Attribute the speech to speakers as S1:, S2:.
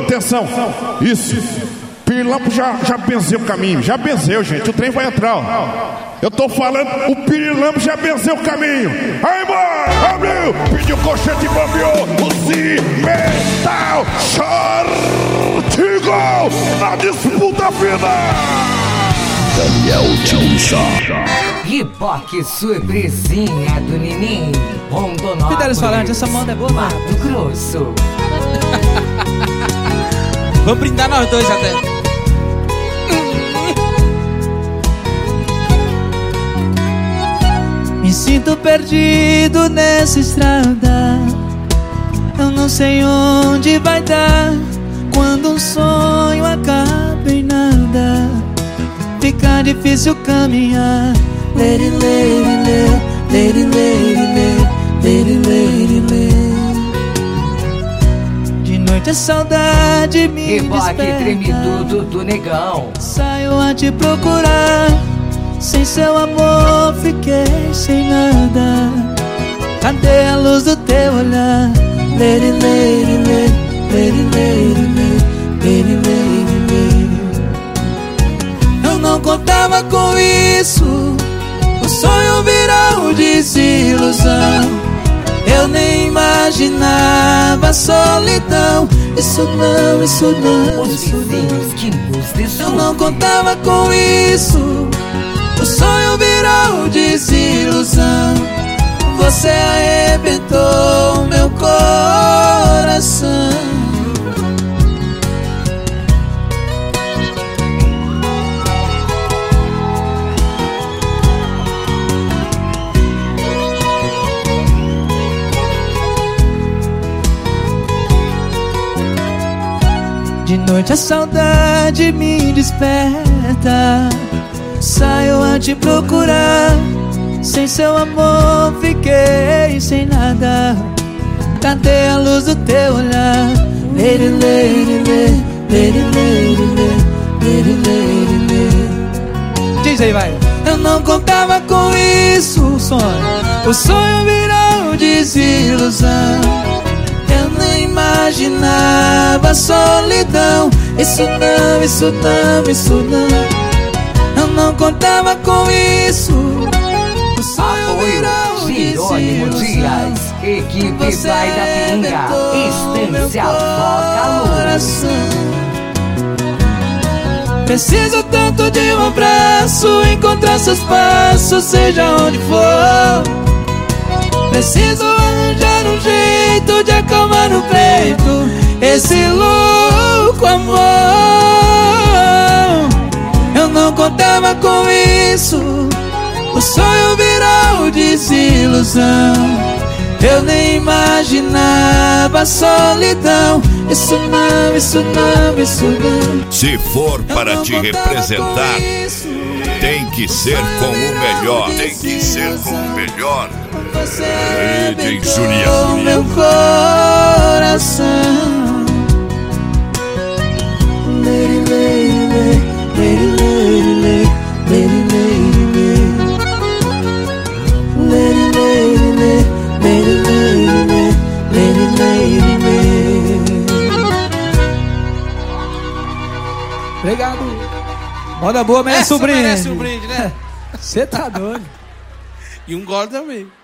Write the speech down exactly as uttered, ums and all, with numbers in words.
S1: Atenção, isso. Pirilampo já, já benzeu o caminho. Já benzeu, gente. O trem vai entrar, ó. Eu tô falando, o Pirilampo já benzeu o caminho. Aí, mano, abriu, pediu colchete e bambeou. O Cimental Chartigol na disputa final.
S2: Daniel Tchuncha.
S3: Riboque surpresinha do Ninim. Rondonópolis.
S4: Fidelis Falante, essa manda é boa, mano.
S3: Mato Grosso.
S4: Vamos brindar nós dois até. Me sinto perdido nessa estrada. Eu não sei onde vai dar. Quando um sonho acaba em nada, fica difícil caminhar. Lady, lady, lady, lady, lady, lady, lady, lady. De noite a saudade me
S3: Riboque
S4: desperta.
S3: treme tudo do negão.
S4: Saio a te procurar. Sem seu amor fiquei sem nada. Cadê a luz do teu olhar? Lady, lady, lady, lady, lady, lady, lady, lady. Eu não contava com isso. O sonho virou desilusão. Eu nem imaginava a solidão. Isso não, isso não,
S3: Os
S4: isso
S3: vizinhos
S4: não.
S3: que nos
S4: Eu
S3: desculpem.
S4: não contava com isso. O sonho virou desilusão. Você arrebentou meu coração. De noite a saudade me desperta. Saio a te procurar. Sem seu amor fiquei sem nada. Cadê a luz do teu olhar? Lady, lady, lady, lady, lady, lady, lady, lady. Diz aí, vai. Eu não contava com isso, o sonho. O sonho virou desilusão. Eu nem imaginava a solidão. Isso não, isso não, isso não. Eu não contava com isso. O sonho virou
S3: Jerônimo
S4: desilusão.
S3: Dias, equipe
S4: Você
S3: Vai da Pinga,
S4: arrebentou
S3: Estância
S4: meu
S3: Foca Luz.
S4: coração. Preciso tanto de um abraço, encontrar seus passos, seja onde for. Preciso arranjar um jeito de acalmar no peito esse louco amor. Eu não contava com isso. O sonho virou desilusão. Eu nem imaginava a solidão. Isso não, isso não, isso não.
S2: Se for para te representar, tem que ser com o melhor. Tem que ser com o melhor. Rede Júnior.
S4: Meu coração. Lady, lady, lady, lady, lady, lady, lady, lady, lady, lady. Obrigado. Moda boa, merece um brinde.
S5: Merece um brinde, né?
S4: Você tá doido.
S5: E um gole também.